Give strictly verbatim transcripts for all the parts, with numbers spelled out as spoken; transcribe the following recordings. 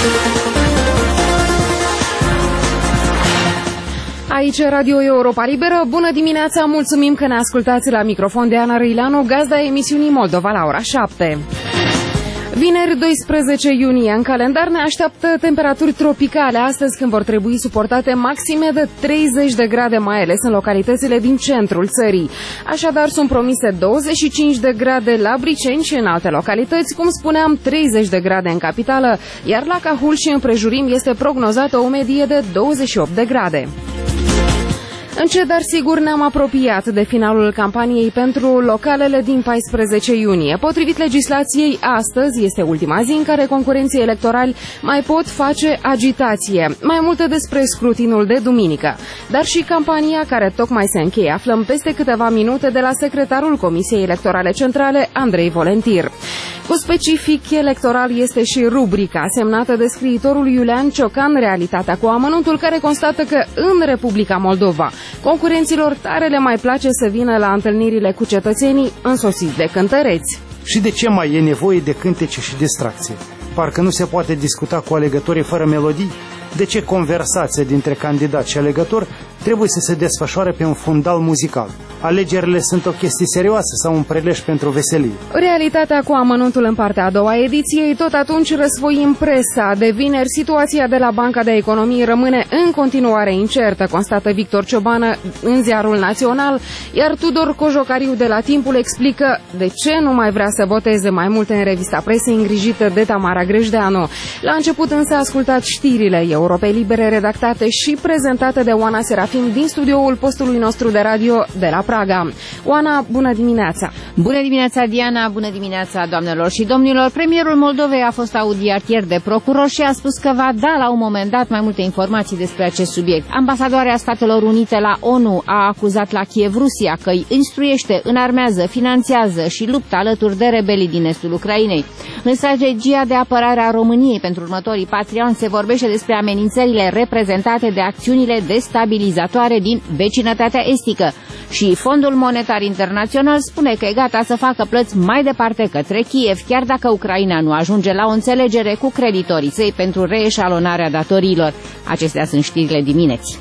Aici Radio Europa Liberă. Bună dimineața, mulțumim că ne ascultați la microfon de Ana Răileanu, gazda emisiunii Moldova la ora șapte. Vineri doisprezece iunie, în calendar ne așteaptă temperaturi tropicale astăzi, când vor trebui suportate maxime de treizeci de grade, mai ales în localitățile din centrul țării. Așadar, sunt promise douăzeci și cinci de grade la Briceni și în alte localități, cum spuneam, treizeci de grade în capitală, iar la Cahul și împrejurim este prognozată o medie de douăzeci și opt de grade. Încet, dar sigur, ne-am apropiat de finalul campaniei pentru localele din paisprezece iunie. Potrivit legislației, astăzi este ultima zi în care concurenții electorali mai pot face agitație. Mai multe despre scrutinul de duminică, dar și campania care tocmai se încheie. Aflăm peste câteva minute de la secretarul Comisiei Electorale Centrale, Andrei Volentir. Cu specific electoral este și rubrica semnată de scriitorul Iulian Ciocan, Realitatea cu amănuntul, care constată că în Republica Moldova concurenților tare le mai place să vină la întâlnirile cu cetățenii însoțiți de cântăreți. Și de ce mai e nevoie de cântece și distracție? Parcă nu se poate discuta cu alegătorii fără melodii? De ce conversația dintre candidat și alegător trebuie să se desfășoare pe un fundal muzical? Alegerile sunt o chestie serioasă sau un prelej pentru veselie? Realitatea cu amănuntul în partea a doua ediției. Tot atunci răsfoim presa. De vineri, situația de la Banca de Economie rămâne în continuare incertă, constată Victor Ciobană în Ziarul Național, iar Tudor Cojocariu de la Timpul explică de ce nu mai vrea să voteze. Mai multe în revista presei, îngrijită de Tamara Grejdeanu. La început însă ascultați știrile Europei Libere, redactate și prezentate de Oana Serafim din studioul postului nostru de radio de la Praga. Oana, bună dimineața! Bună dimineața, Diana! Bună dimineața, doamnelor și domnilor! Premierul Moldovei a fost audiat ieri de procuror și a spus că va da la un moment dat mai multe informații despre acest subiect. Ambasadoarea Statelor Unite la ONU a acuzat la Kiev Rusia că îi instruiește, înarmează, finanțează și luptă alături de rebelii din estul Ucrainei. În strategia de apărare a României pentru următorii patru ani se vorbește despre amenințările reprezentate de acțiunile destabilizatoare din vecinătatea estică și Fondul Monetar Internațional spune că e gata să facă plăți mai departe către Kiev, chiar dacă Ucraina nu ajunge la o înțelegere cu creditorii săi pentru reeșalonarea datoriilor. Acestea sunt știrile dimineții.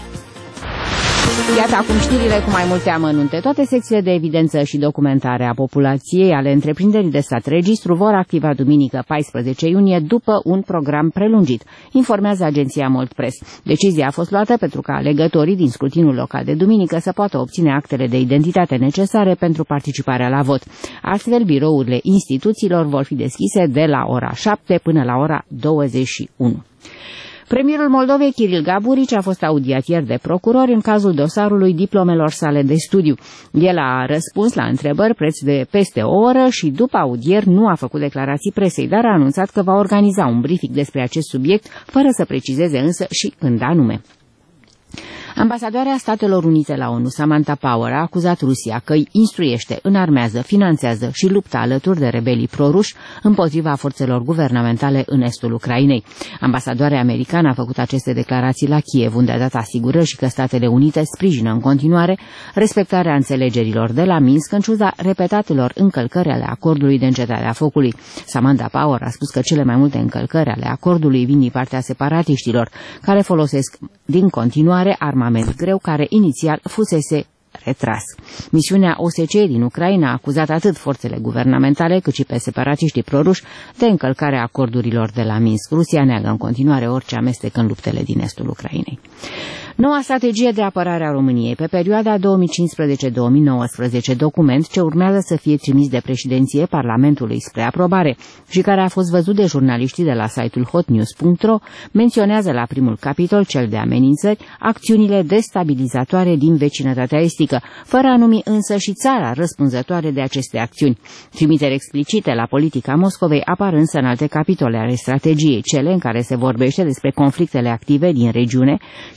Iată acum știrile cu mai multe amănunte. Toate secțiile de evidență și documentare a populației ale întreprinderii de stat registru vor activa duminică paisprezece iunie după un program prelungit, informează agenția Moldpress. Decizia a fost luată pentru ca alegătorii din scrutinul local de duminică să poată obține actele de identitate necesare pentru participarea la vot. Astfel, birourile instituțiilor vor fi deschise de la ora șapte până la ora douăzeci și unu. Premierul Moldovei, Kiril Gaburici, a fost audiat ieri de procurori în cazul dosarului diplomelor sale de studiu. El a răspuns la întrebări preț de peste o oră și după audieri nu a făcut declarații presei, dar a anunțat că va organiza un briefing despre acest subiect, fără să precizeze însă și când anume. Ambasadoarea Statelor Unite la ONU, Samantha Power, a acuzat Rusia că îi instruiește, înarmează, finanțează și luptă alături de rebelii proruși împotriva forțelor guvernamentale în estul Ucrainei. Ambasadoarea americană a făcut aceste declarații la Kiev, unde a dat asigurări și că Statele Unite sprijină în continuare respectarea înțelegerilor de la Minsk, în ciuda repetatelor încălcări ale acordului de încetare a focului. Samantha Power a spus că cele mai multe încălcări ale acordului vin din partea separatiștilor, care folosesc din continuare armament greu care inițial fusese retras. Misiunea O S C E din Ucraina a acuzat atât forțele guvernamentale cât și pe separatiștii proruși de încălcarea acordurilor de la Minsk. Rusia neagă în continuare orice amestec în luptele din estul Ucrainei. Noua strategie de apărare a României pe perioada două mii cincisprezece două mii nouăsprezece, document ce urmează să fie trimis de președinție Parlamentului spre aprobare și care a fost văzut de jurnaliștii de la site-ul hotnews punct ro, menționează la primul capitol, cel de amenințări, acțiunile destabilizatoare din vecinătatea estică, fără a numi însă și țara răspunzătoare de aceste acțiuni. Trimiteri explicite la politica Moscovei apar însă în alte capitole ale strategiei, cele în care se vorbește despre conflictele active din regiune și deteriorarea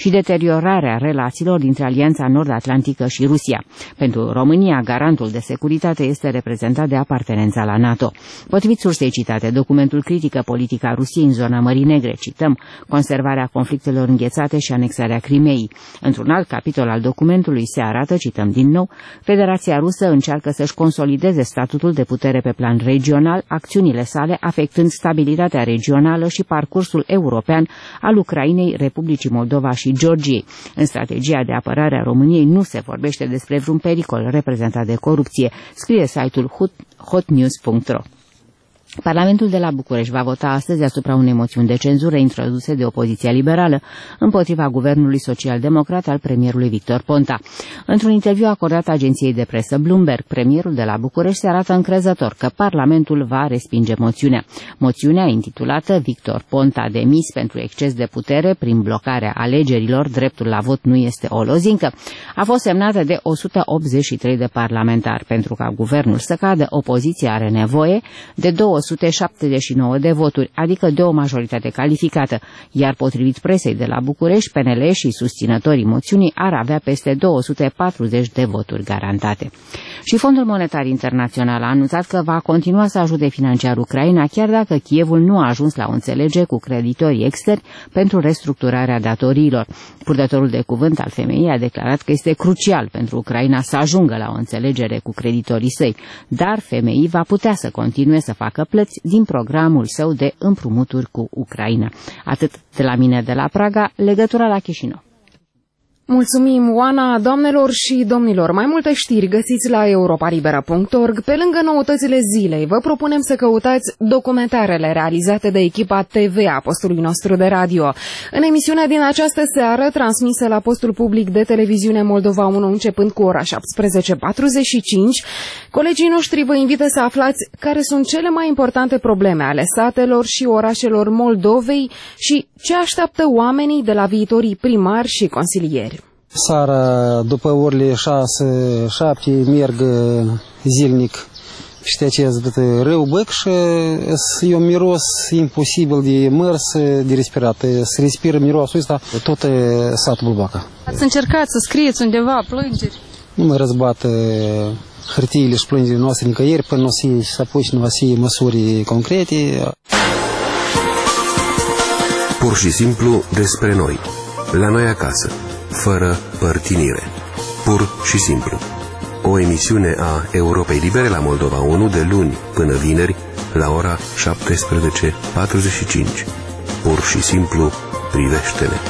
deteriorarea relațiilor dintre Alianța Nord-Atlantică și Rusia. Pentru România, garantul de securitate este reprezentat de apartenența la NATO. Potrivit sursei citate, documentul critică politica Rusiei în zona Mării Negre, cităm, conservarea conflictelor înghețate și anexarea Crimeei. Într-un alt capitol al documentului se arată, cităm din nou, Federația Rusă încearcă să-și consolideze statutul de putere pe plan regional, acțiunile sale afectând stabilitatea regională și parcursul european al Ucrainei, Republicii Moldova și Georgiei. În strategia de apărare a României nu se vorbește despre vreun pericol reprezentat de corupție, scrie site-ul hotnews punct ro. Parlamentul de la București va vota astăzi asupra unei moțiuni de cenzură introduse de opoziția liberală împotriva guvernului social-democrat al premierului Victor Ponta. Într-un interviu acordat agenției de presă Bloomberg, premierul de la București se arată încrezător că Parlamentul va respinge moțiunea. Moțiunea, intitulată Victor Ponta demis pentru exces de putere prin blocarea alegerilor, dreptul la vot nu este o lozincă, a fost semnată de o sută optzeci și trei de parlamentari. Pentru ca guvernul să cadă, opoziția are nevoie de două sute șaptezeci și nouă de voturi, adică de o majoritate calificată, iar potrivit presei de la București, P N L și susținătorii moțiunii ar avea peste două sute patruzeci de voturi garantate. Și Fondul Monetar Internațional a anunțat că va continua să ajute financiar Ucraina, chiar dacă Kievul nu a ajuns la o înțelegere cu creditorii externi pentru restructurarea datoriilor. Purtătorul de cuvânt al F M I a declarat că este crucial pentru Ucraina să ajungă la o înțelegere cu creditorii săi, dar F M I va putea să continue să facă plăți din programul său de împrumuturi cu Ucraina. Atât de la mine de la Praga, legătura la Chișinău. Mulțumim, Oana, doamnelor și domnilor. Mai multe știri găsiți la europa libera punct org. Pe lângă noutățile zilei, vă propunem să căutați documentarele realizate de echipa T V a postului nostru de radio. În emisiunea din această seară, transmisă la postul public de televiziune Moldova unu începând cu ora șaptesprezece patruzeci și cinci, colegii noștri vă invită să aflați care sunt cele mai importante probleme ale satelor și orașelor Moldovei și ce așteaptă oamenii de la viitorii primari și consilieri. Seara, după orele șase șapte, merg zilnic peste acest râu Băc și e un miros imposibil de mers, de respirat. Se respiră mirosul ăsta tot satul Bulbaca. Ați încercat să scrieți undeva plângeri? Nu mai răzbat hârtiile și plângerile noastre nicăieri până o să se apuce, nu va fi măsuri concrete. Pur și simplu despre noi, la noi acasă, fără părtinire. Pur și simplu. O emisiune a Europei Libere la Moldova unu de luni până vineri la ora șaptesprezece patruzeci și cinci. Pur și simplu privește-ne.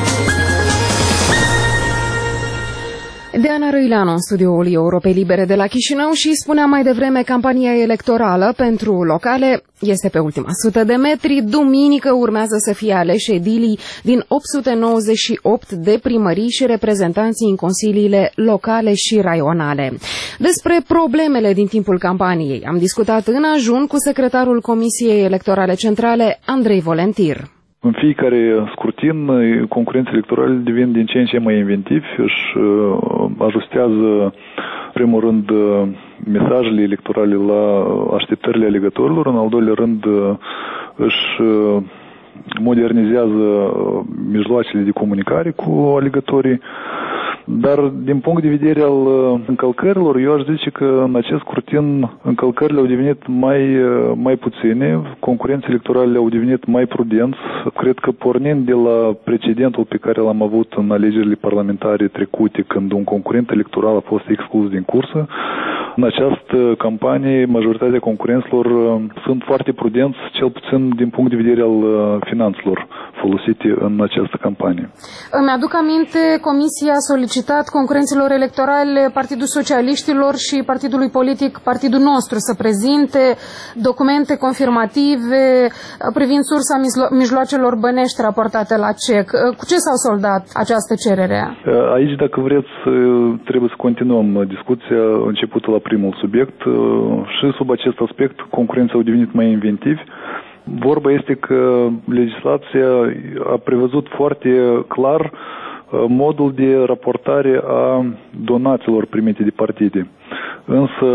Diana Răileanu în studioul Europei Libere de la Chișinău și spunea mai devreme, campania electorală pentru locale este pe ultima sută de metri. Duminică urmează să fie aleși edilii din opt sute nouăzeci și opt de primării și reprezentanții în consiliile locale și raionale. Despre problemele din timpul campaniei am discutat în ajun cu secretarul Comisiei Electorale Centrale, Andrei Volentir. În fiecare scrutin, concurenții electorale devin din ce în ce mai inventivi, își ajustează, în primul rând, mesajele electorale la așteptările alegătorilor, în al doilea rând își modernizează mijloacele de comunicare cu alegătorii. Dar din punct de vedere al încălcărilor, eu aș zice că în acest scrutin încălcările au devenit mai, mai puține, concurenții electorale au devenit mai prudenți. Cred că pornind de la precedentul pe care l-am avut în alegerile parlamentare trecute, când un concurent electoral a fost exclus din cursă, în această campanie majoritatea concurenților sunt foarte prudenți, cel puțin din punct de vedere al finanțelor folosite în această campanie. Îmi aduc aminte, Comisia a solicitat concurenților electorale Partidul Socialiștilor și Partidului Politic Partidul Nostru să prezinte documente confirmative privind sursa mijloacelor bănești raportate la C E C. Cu ce s-au soldat această cerere? Aici, dacă vreți, trebuie să continuăm discuția începută la primul subiect și sub acest aspect concurenții au devenit mai inventivi. Vorba este că legislația a prevăzut foarte clar modul de raportare a donațiilor primite de partide. Însă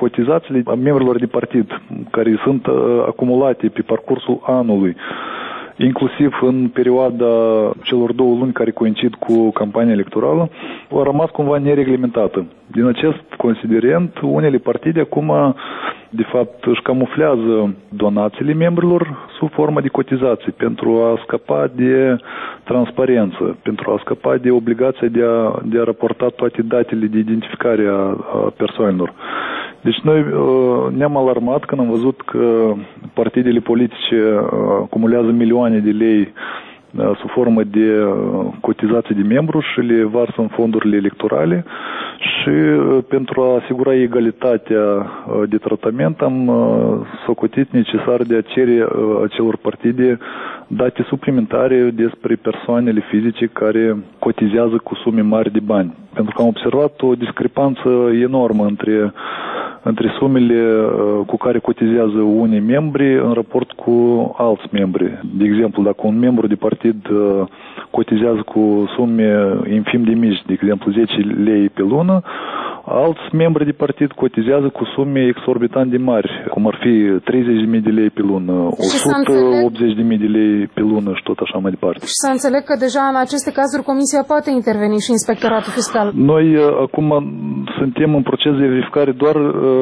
cotizațiile a membrilor de partid care sunt acumulate pe parcursul anului inclusiv în perioada celor două luni care coincid cu campania electorală, a rămas cumva nereglementată. Din acest considerent, unele partide acum, de fapt, își camuflează donațiile membrilor sub formă de cotizații pentru a scăpa de transparență, pentru a scăpa de obligația de a, de a raporta toate datele de identificare a, a persoanelor. Deci noi ne-am alarmat când am văzut că partidele politice acumulează milioane de lei sub formă de cotizații de membru și le varsă în fondurile electorale și pentru a asigura egalitatea de tratament am socotit necesar de a cere acelor partide date suplimentare despre persoanele fizice care cotizează cu sume mari de bani. Pentru că am observat o discrepanță enormă între între sumele cu care cotizează unii membri în raport cu alți membri. De exemplu, dacă un membru de partid cotizează cu sume infim de mici, de exemplu zece lei pe lună, alți membri de partid cotizează cu sume exorbitant de mari, cum ar fi treizeci de mii de lei pe lună, o sută optzeci de mii de lei pe lună și tot așa mai departe. Și să înțeleg că deja în aceste cazuri Comisia poate interveni și Inspectoratul Fiscal. Noi acum suntem în proces de verificare doar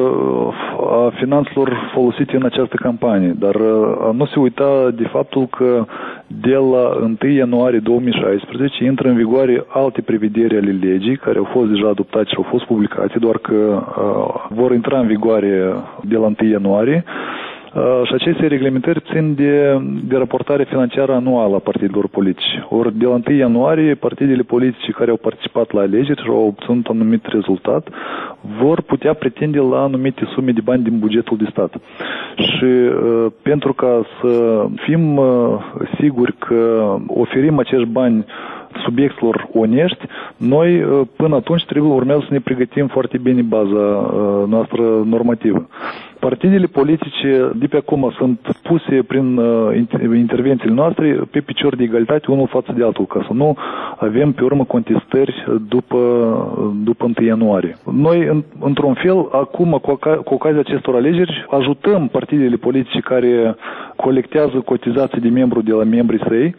a finanțelor folosite în această campanie, dar a nu se uita de faptul că de la întâi ianuarie două mii șaisprezece intră în vigoare alte prevederi ale legii care au fost deja adoptate și au fost publicate, doar că uh, vor intra în vigoare de la întâi ianuarie. Uh, și aceste reglementări țin de, de raportare financiară anuală a partidelor politice. Ori de la întâi ianuarie, partidele politice care au participat la alegeri și au obținut un anumit rezultat vor putea pretinde la anumite sume de bani din bugetul de stat. Și uh, pentru ca să fim uh, siguri că oferim acești bani subiectelor onești, noi până atunci trebuie urmează să ne pregătim foarte bine baza noastră normativă. Partidele politice de pe acum sunt puse prin intervențiile noastre pe picior de egalitate unul față de altul, ca să nu avem pe urmă contestări după, după întâi ianuarie. Noi, într-un fel, acum, cu, cu ocazia acestor alegeri, ajutăm partidele politice care colectează cotizații de membru de la membrii săi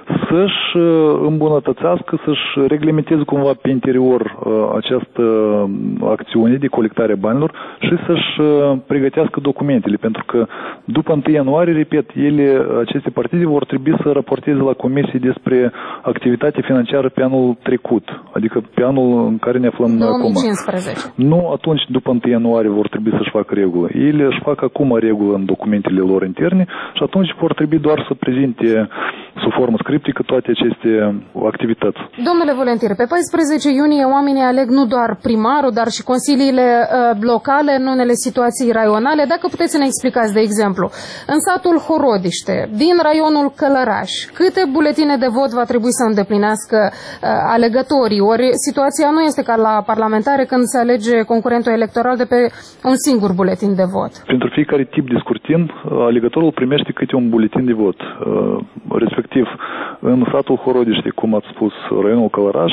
să-și îmbunătățească, să-și reglementeze cumva pe interior această acțiune de colectare a banilor și să-și pregătească documentele, pentru că după întâi ianuarie, repet, ele, aceste partide vor trebui să raporteze la comisie despre activitatea financiară pe anul trecut, adică pe anul în care ne aflăm două mii cincisprezece. Acum. Nu atunci, după întâi ianuarie, vor trebui să-și facă regulă. Ele își fac acum regulă în documentele lor interne și atunci vor trebui doar să prezinte sub formă scriptică toate aceste activități. Domnule Voluntir, pe paisprezece iunie oamenii aleg nu doar primarul, dar și consiliile uh, locale în unele situații raionale. Dacă puteți să ne explicați, de exemplu, în satul Horodiște, din raionul Călăraș, câte buletine de vot va trebui să îndeplinească uh, alegătorii? Ori situația nu este ca la parlamentare când se alege concurentul electoral de pe un singur buletin de vot. Pentru fiecare tip de scrutin, alegătorul primește câte un buletin de vot. Uh, respectiv, în satul Horodiște, cum ați spus, raionul Călăraș,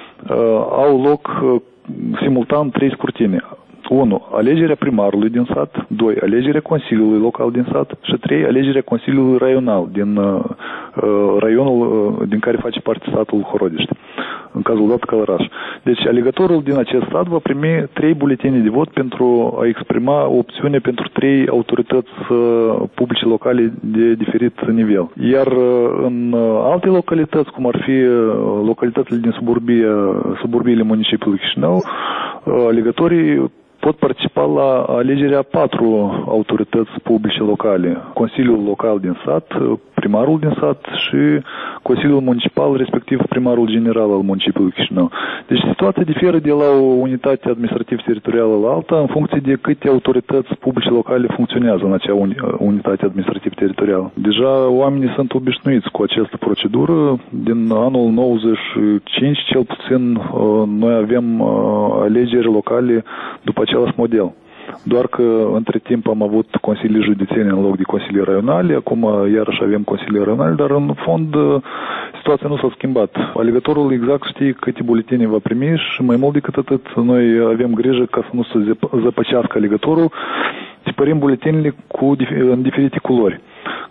au loc simultan trei scrutine. unu. Alegerea primarului din sat, doi. Alegerea consiliului local din sat și trei. Alegerea consiliului raional din uh, raionul uh, din care face parte satul Horodiște, în cazul dat Călăraș. Deci alegătorul din acest sat va primi trei buletine de vot pentru a exprima o opțiune pentru trei autorități uh, publice locale de diferit nivel. Iar uh, în uh, alte localități, cum ar fi uh, localitățile din suburbie, suburbiile municipiului Chișinău, uh, alegătorii pot participa la alegerea patru autorități publice locale. Consiliul local din sat, primarul din sat și Consiliul municipal, respectiv primarul general al municipiului Chișinău. Deci situația diferă de la o unitate administrativ-teritorială la alta în funcție de câte autorități publice locale funcționează în acea unitate administrativ-teritorială. Deja oamenii sunt obișnuiți cu această procedură. Din anul nouăzeci și cinci, cel puțin, noi avem alegeri locale după același model. Doar că între timp am avut consilii județene în loc de consilii raionale, acum iarăși avem consilii raionale, dar în fond situația nu s-a schimbat. Alegătorul exact știe câte buletine va primi și mai mult decât atât noi avem grijă ca să nu se zăpăcească alegătorul, tipărim buletinele cu, în diferite culori, ca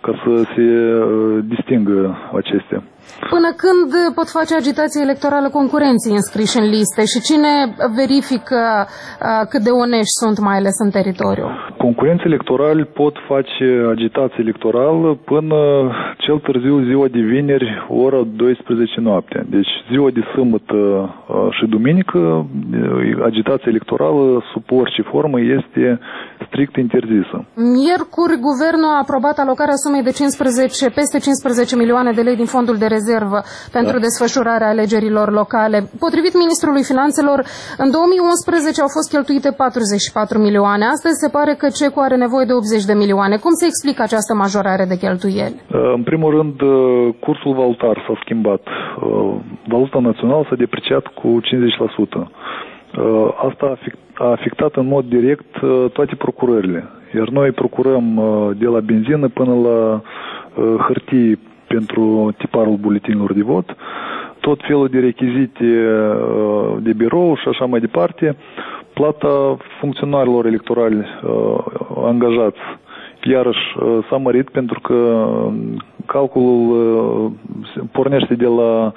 ca să se distingă acestea. Până când pot face agitație electorală concurenții înscriși în liste și cine verifică uh, cât de onești sunt, mai ales în teritoriu? Concurenții electorali pot face agitație electorală până cel târziu ziua de vineri, ora douăsprezece noaptea. Deci ziua de sâmbătă uh, și duminică, agitația electorală sub orice formă este strict interzisă. Miercuri, guvernul a aprobat alocarea sumei de cincisprezece, peste cincisprezece milioane de lei din fondul de rezervă pentru da. desfășurarea alegerilor locale. Potrivit ministrului Finanțelor, în două mii unsprezece au fost cheltuite patruzeci și patru milioane. Astăzi se pare că C E C U are nevoie de optzeci de milioane. Cum se explică această majorare de cheltuieli? În primul rând, cursul valutar s-a schimbat. Valuta națională s-a depreciat cu cincizeci la sută. Asta a afectat în mod direct toate procurările. Iar noi procurăm de la benzină până la hârtii pentru tiparul buletinilor de vot, tot felul de rechizite de birou și așa mai departe, plata funcționarilor electorali angajați iarăși s-a mărit pentru că calculul pornește de la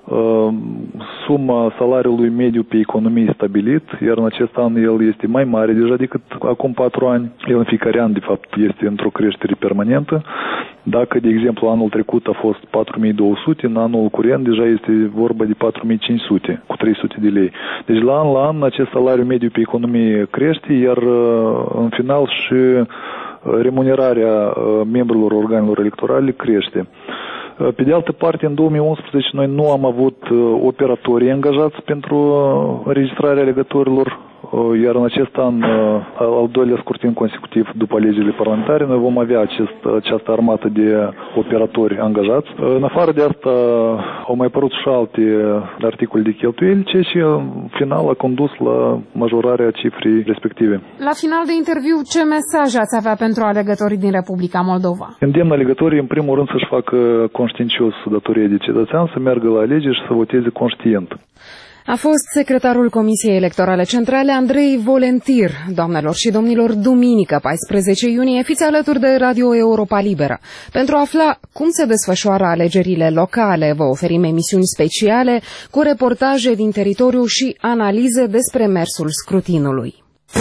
suma salariului mediu pe economie stabilit, iar în acest an el este mai mare deja decât acum patru ani. El în fiecare an, de fapt, este într-o creștere permanentă. Dacă, de exemplu, anul trecut a fost patru mii două sute, în anul curent deja este vorba de patru mii cinci sute, cu trei sute de lei. Deci, la an la an, acest salariu mediu pe economie crește, iar în final și remunerarea membrilor organelor electorale crește. Pe de altă parte, în două mii unsprezece noi nu am avut operatori angajați pentru înregistrarea alegătorilor, iar în acest an, al doilea scrutin consecutiv după alegerile parlamentare, noi vom avea acest, această armată de operatori angajați. În afară de asta au mai apărut și alte articole de cheltuieli, ceea ce în final a condus la majorarea cifrei respective. La final de interviu, ce mesaj ați avea pentru alegătorii din Republica Moldova? Îndemn alegătorii, în primul rând, să-și facă conștiincios datoria de cetățean, să meargă la alegeri și să voteze conștient. A fost secretarul Comisiei Electorale Centrale Andrei Volentir. Doamnelor și domnilor, duminică, paisprezece iunie, fiți alături de Radio Europa Liberă. Pentru a afla cum se desfășoară alegerile locale, vă oferim emisiuni speciale cu reportaje din teritoriu și analize despre mersul scrutinului.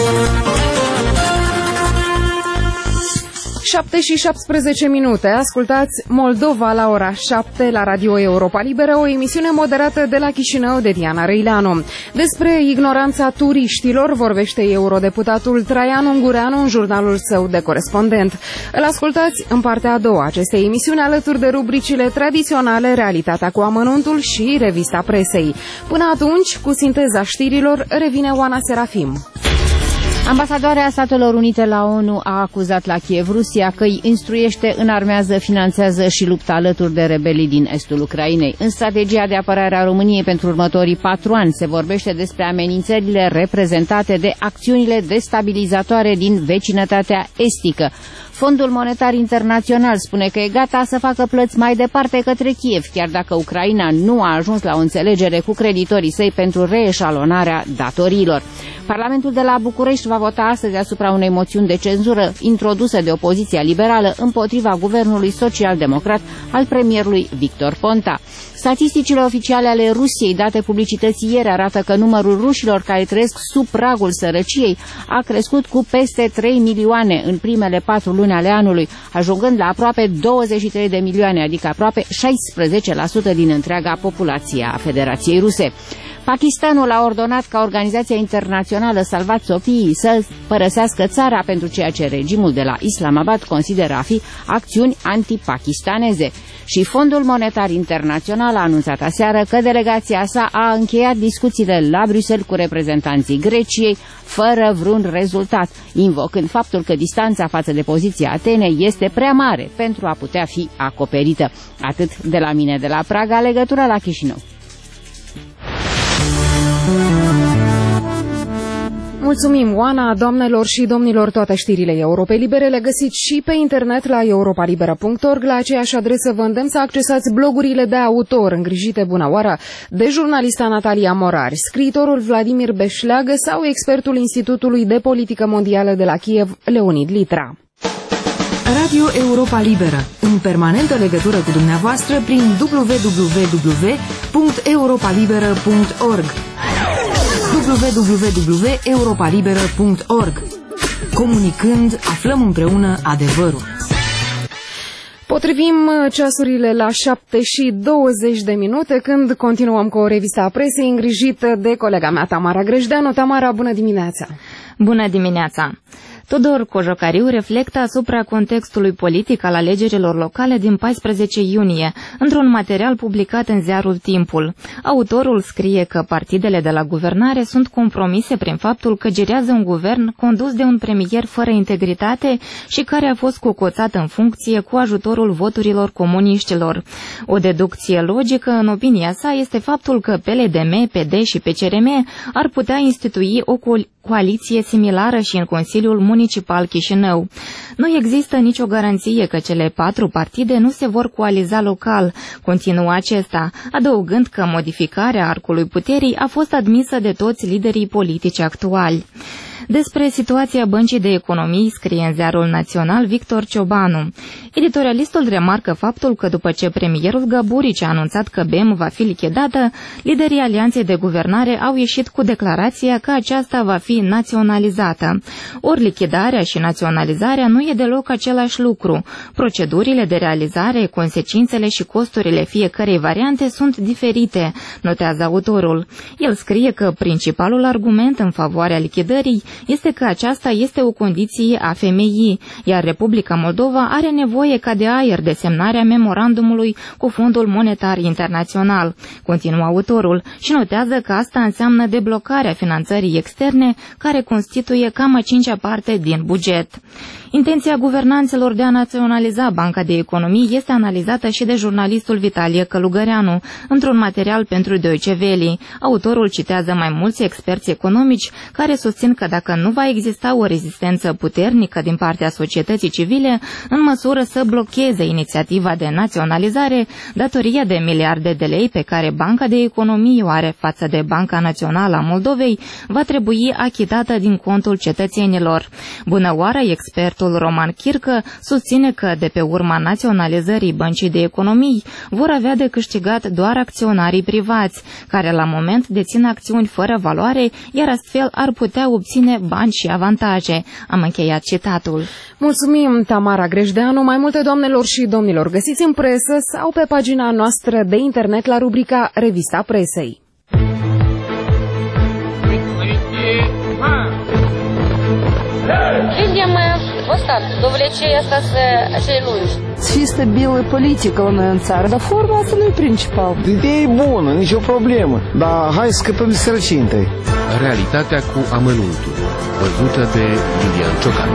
șapte și șaptesprezece minute. Ascultați Moldova la ora șapte la Radio Europa Liberă, o emisiune moderată de la Chișinău de Diana Răileanu. Despre ignoranța turiștilor vorbește eurodeputatul Traian Ungureanu în jurnalul său de corespondent. Îl ascultați în partea a doua acestei emisiuni alături de rubricile tradiționale Realitatea cu amănuntul și Revista Presei. Până atunci, cu sinteza știrilor, revine Oana Serafim. Ambasadoarea Statelor Unite la ONU a acuzat la Kiev Rusia că îi instruiește, înarmează, finanțează și luptă alături de rebelii din estul Ucrainei. În strategia de apărare a României pentru următorii patru ani se vorbește despre amenințările reprezentate de acțiunile destabilizatoare din vecinătatea estică. Fondul Monetar Internațional spune că e gata să facă plăți mai departe către Kiev, chiar dacă Ucraina nu a ajuns la o înțelegere cu creditorii săi pentru reeșalonarea datoriilor. Parlamentul de la București va vota astăzi asupra unei moțiuni de cenzură introdusă de opoziția liberală împotriva guvernului social-democrat al premierului Victor Ponta. Statisticile oficiale ale Rusiei date publicității ieri arată că numărul rușilor care trăiesc sub pragul sărăciei a crescut cu peste trei milioane în primele patru luni ale anului, ajungând la aproape douăzeci și trei de milioane, adică aproape șaisprezece la sută din întreaga populație a Federației Ruse. Pakistanul a ordonat ca Organizația Internațională Salvați Copiii să părăsească țara pentru ceea ce regimul de la Islamabad consideră a fi acțiuni antipakistaneze. Și Fondul Monetar Internațional a anunțat aseară că delegația sa a încheiat discuțiile la Bruxelles cu reprezentanții Greciei, fără vreun rezultat, invocând faptul că distanța față de poziția Atenei este prea mare pentru a putea fi acoperită. Atât de la mine de la Praga, legătura la Chișinău. Mulțumim, Oana, doamnelor și domnilor, toate știrile Europei Libere le găsiți și pe internet la europa libera punct org. La aceeași adresă vă îndemn să accesați blogurile de autor îngrijite bună oară de jurnalista Natalia Morari, scriitorul Vladimir Beșleagă sau expertul Institutului de Politică Mondială de la Kiev, Leonid Litra. Radio Europa Liberă. în permanentă legătură cu dumneavoastră prin w w w punct europa liberă punct org w w w punct europa liberă punct org. Comunicând, aflăm împreună adevărul. Potrivim ceasurile la șapte și douăzeci de minute când continuăm cu o revistă a presei îngrijită de colega mea Tamara Grejdeanu. Tamara, bună dimineața! Bună dimineața! Tudor Cojocariu reflectă asupra contextului politic al alegerilor locale din paisprezece iunie, într-un material publicat în ziarul Timpul. Autorul scrie că partidele de la guvernare sunt compromise prin faptul că girează un guvern condus de un premier fără integritate și care a fost cocoțat în funcție cu ajutorul voturilor comuniștilor. O deducție logică, în opinia sa, este faptul că P L D M, P D și P C R M ar putea institui o coaliție similară și în Consiliul Municipal Chișinău. Nu există nicio garanție că cele patru partide nu se vor coaliza local, continuă acesta, adăugând că modificarea arcului puterii a fost admisă de toți liderii politici actuali. Despre situația Băncii de Economii scrie în ziarul național Victor Ciobanu. Editorialistul remarcă faptul că după ce premierul Gaburici a anunțat că B E M va fi lichidată, liderii alianței de guvernare au ieșit cu declarația că aceasta va fi naționalizată. Ori lichidarea și naționalizarea nu e deloc același lucru. Procedurile de realizare, consecințele și costurile fiecărei variante sunt diferite, notează autorul. El scrie că principalul argument în favoarea lichidării este că aceasta este o condiție a femeii, iar Republica Moldova are nevoie ca de aer de semnarea memorandumului cu Fondul Monetar Internațional, continuă autorul, și notează că asta înseamnă deblocarea finanțării externe, care constituie cam a cincea parte din buget. Intenția guvernanților de a naționaliza Banca de Economii este analizată și de jurnalistul Vitalie Călugăreanu într-un material pentru Deutsche Welle. Autorul citează mai mulți experți economici care susțin că dacă nu va exista o rezistență puternică din partea societății civile în măsură să blocheze inițiativa de naționalizare, datoria de miliarde de lei pe care Banca de Economie o are față de Banca Națională a Moldovei va trebui achitată din contul cetățenilor. Bună oară, expertul Roman Chircă susține că de pe urma naționalizării Băncii de Economii vor avea de câștigat doar acționarii privați, care la moment dețin acțiuni fără valoare, iar astfel ar putea obține bani și avantaje. Am încheiat citatul. Mulțumim, Tamara Grejdeanu. Mai multe, doamnelor și domnilor, găsiți în presă sau pe pagina noastră de internet la rubrica Revista Presei. Видим вот так, довлечение celui. Fi stabilă politică la noi în țară, dar forma asta nu e principal. Ideea e bună, nicio problemă, dar hai să scăpăm de sărăcie întâi. Realitatea cu amănuntul, văzută de Iulian Ciocan.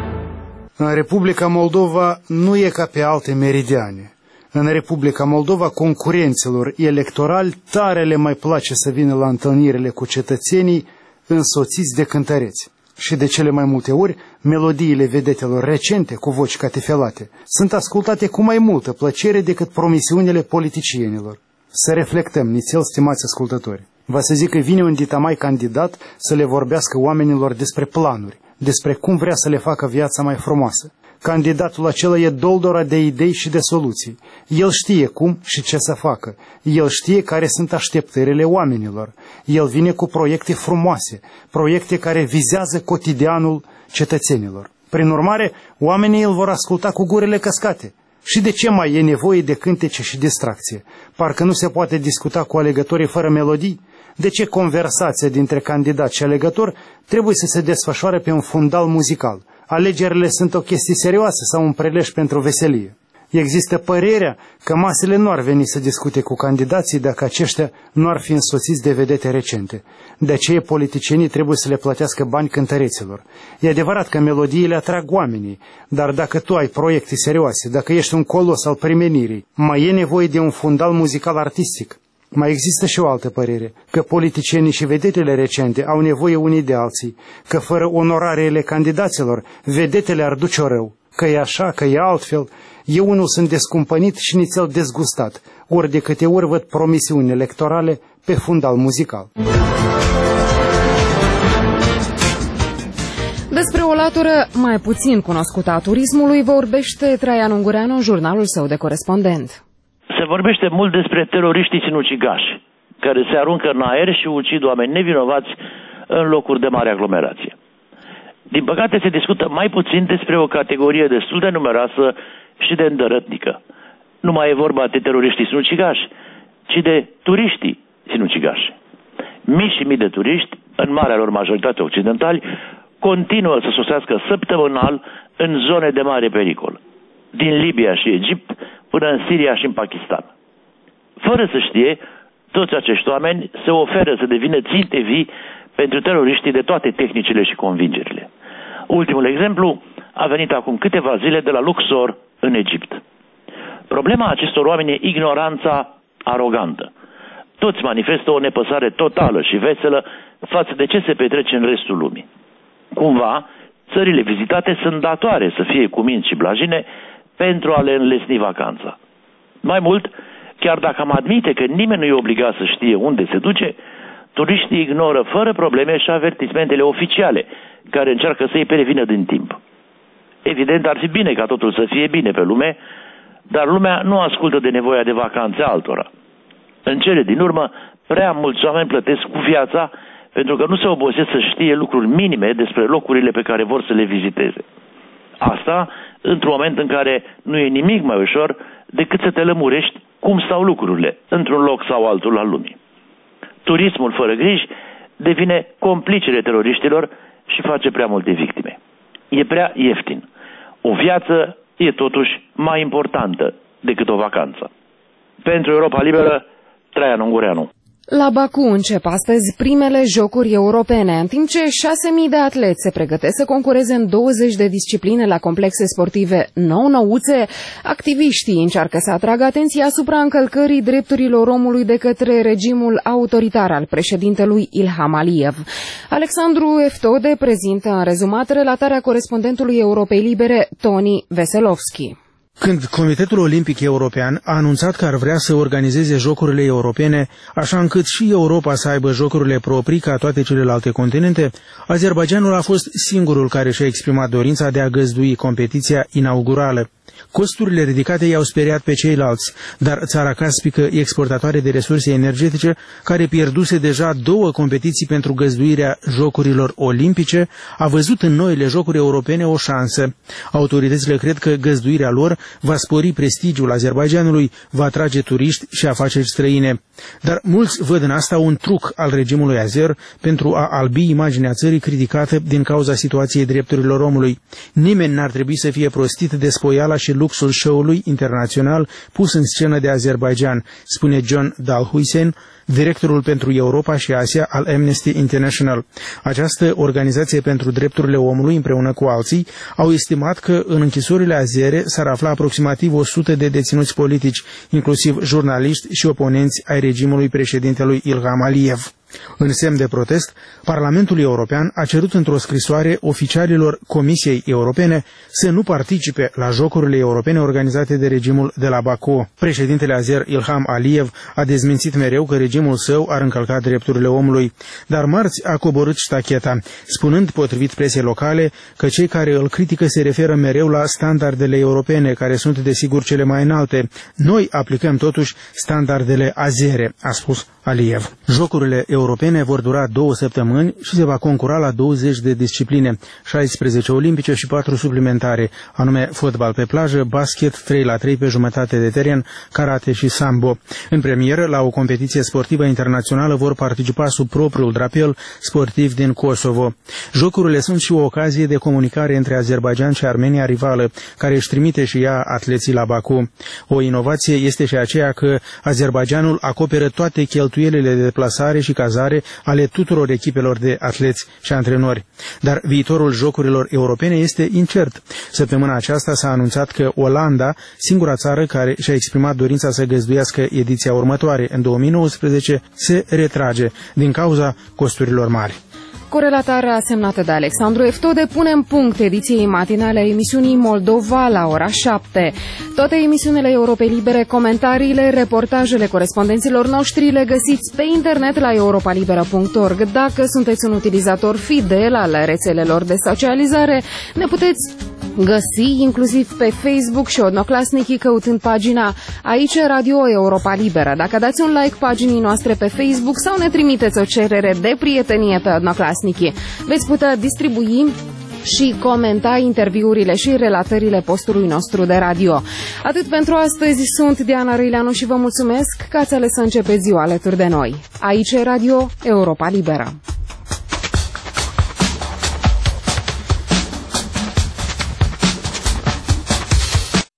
În Republica Moldova nu e ca pe alte meridiane. În Republica Moldova, concurenților electorali tare le mai place să vină la întâlnirile cu cetățenii însoțiți de cântăreți. Și de cele mai multe ori, melodiile vedetelor recente, cu voci catefelate, sunt ascultate cu mai multă plăcere decât promisiunile politicienilor. Să reflectăm, nițel, stimați ascultători. Va să zic că vine un ditamai candidat să le vorbească oamenilor despre planuri, despre cum vrea să le facă viața mai frumoasă. Candidatul acela e doldora de idei și de soluții. El știe cum și ce să facă. El știe care sunt așteptările oamenilor. El vine cu proiecte frumoase, proiecte care vizează cotidianul cetățenilor. Prin urmare, oamenii îl vor asculta cu gurile căscate. Și de ce mai e nevoie de cântece și distracție? Parcă nu se poate discuta cu alegătorii fără melodii? De ce conversația dintre candidat și alegător trebuie să se desfășoare pe un fundal muzical? Alegerile sunt o chestie serioasă sau un prelej pentru veselie? Există părerea că masele nu ar veni să discute cu candidații dacă aceștia nu ar fi însoțiți de vedete recente. De aceea politicienii trebuie să le plătească bani cântăreților. E adevărat că melodiile atrag oamenii, dar dacă tu ai proiecte serioase, dacă ești un colos al primenirii, mai e nevoie de un fundal muzical artistic. Mai există și o altă părere, că politicienii și vedetele recente au nevoie unii de alții, că fără onorarele candidaților, vedetele ar duce-o rău, că e așa, că e altfel. Eu unul sunt descumpănit și nițel dezgustat, ori de câte ori văd promisiuni electorale pe fundal muzical. Despre o latură mai puțin cunoscută a turismului vorbește Traian Ungureanu în jurnalul său de corespondent. Se vorbește mult despre teroriștii sinucigași, care se aruncă în aer și ucid oameni nevinovați în locuri de mare aglomerație. Din păcate se discută mai puțin despre o categorie destul de numeroasă și de îndărătnică. Nu mai e vorba de teroriștii sinucigași, ci de turiștii sinucigași. Mii și mii de turiști, în marea lor majoritate occidentali, continuă să sosească săptămânal în zone de mare pericol, din Libia și Egipt până în Siria și în Pakistan. Fără să știe, toți acești oameni se oferă să devină ținte vii pentru teroriștii de toate tehnicile și convingerile. Ultimul exemplu a venit acum câteva zile de la Luxor, în Egipt. Problema acestor oameni e ignoranța arogantă. Toți manifestă o nepăsare totală și veselă față de ce se petrece în restul lumii. Cumva, țările vizitate sunt datoare să fie cu minți și blajine pentru a le înlesni vacanța. Mai mult, chiar dacă am admite că nimeni nu e obligat să știe unde se duce, turiștii ignoră fără probleme și avertismentele oficiale care încearcă să-i prevină din timp. Evident, ar fi bine ca totul să fie bine pe lume, dar lumea nu ascultă de nevoia de vacanțe altora. În cele din urmă, prea mulți oameni plătesc cu viața pentru că nu se obosesc să știe lucruri minime despre locurile pe care vor să le viziteze. Asta într-un moment în care nu e nimic mai ușor decât să te lămurești cum stau lucrurile într-un loc sau altul al lumii. Turismul fără griji devine complicele teroriștilor și face prea multe victime. E prea ieftin. O viață e totuși mai importantă decât o vacanță. Pentru Europa Liberă, Traian Ungureanu. La Baku încep astăzi primele jocuri europene, în timp ce șase mii de atleți se pregătesc să concureze în douăzeci de discipline la complexe sportive nou-nouțe. Activiștii încearcă să atragă atenția asupra încălcării drepturilor omului de către regimul autoritar al președintelui Ilham Aliyev. Alexandru Eftode prezintă în rezumat relatarea corespondentului Europei Libere, Toni Veselovski. Când Comitetul Olimpic European a anunțat că ar vrea să organizeze jocurile europene, așa încât și Europa să aibă jocurile proprii ca toate celelalte continente, Azerbaidjanul a fost singurul care și-a exprimat dorința de a găzdui competiția inaugurală. Costurile ridicate i-au speriat pe ceilalți, dar țara caspică, exportatoare de resurse energetice, care pierduse deja două competiții pentru găzduirea Jocurilor Olimpice, a văzut în noile jocuri europene o șansă. Autoritățile cred că găzduirea lor va spori prestigiul Azerbaidjanului, va atrage turiști și afaceri străine. Dar mulți văd în asta un truc al regimului azer pentru a albi imaginea țării criticată din cauza situației drepturilor omului. Nimeni n-ar trebui să fie prostit de spoiala și luxul show-ului internațional pus în scenă de Azerbaidjan, spune John Dalhuisen, directorul pentru Europa și Asia al Amnesty International. Această organizație pentru drepturile omului, împreună cu alții, au estimat că în închisorile azere s-ar afla aproximativ o sută de deținuți politici, inclusiv jurnaliști și oponenți ai regimului președintelui Ilham Aliyev. În semn de protest, Parlamentul European a cerut într-o scrisoare oficialilor Comisiei Europene să nu participe la jocurile europene organizate de regimul de la Baku. Președintele azer Ilham Aliyev a dezmințit mereu că regimul său ar încălca drepturile omului, dar marți a coborât ștacheta, spunând, potrivit presei locale, că cei care îl critică se referă mereu la standardele europene, care sunt desigur cele mai înalte. Noi aplicăm totuși standardele azere, a spus Aliyev. Jocurile europene vor dura două săptămâni și se va concura la douăzeci de discipline, șaisprezece olimpice și patru suplimentare, anume fotbal pe plajă, basket, trei la trei pe jumătate de teren, karate și sambo. În premieră, la o competiție sportivă internațională vor participa sub propriul drapel sportiv din Kosovo. Jocurile sunt și o ocazie de comunicare între Azerbaidjan și Armenia rivală, care își trimite și ea atleții la Baku. O inovație este și aceea că Azerbaidjanul acoperă toate cheltuielile de deplasare și cazare ale tuturor echipelor de atleți și antrenori. Dar viitorul jocurilor europene este incert. Săptămâna aceasta s-a anunțat că Olanda, singura țară care și-a exprimat dorința să găzduiască ediția următoare în două mii nouăsprezece, se retrage din cauza costurilor mari. Cu relatarea semnată de Alexandru Eftode, punem punct ediției matinale a emisiunii Moldova la ora șapte. Toate emisiunile Europei Libere, comentariile, reportajele corespondenților noștri le găsiți pe internet la europa liberă punct org. Dacă sunteți un utilizator fidel al rețelelor de socializare, ne puteți găsi inclusiv pe Facebook și Odnoclasnici căutând pagina Aici Radio Europa Liberă. Dacă dați un like paginii noastre pe Facebook sau ne trimiteți o cerere de prietenie pe Odnoclasnici, veți putea distribui și comenta interviurile și relatările postului nostru de radio. Atât pentru astăzi, sunt Diana Răileanu și vă mulțumesc că ați ales să începeți ziua alături de noi. Aici Radio Europa Liberă.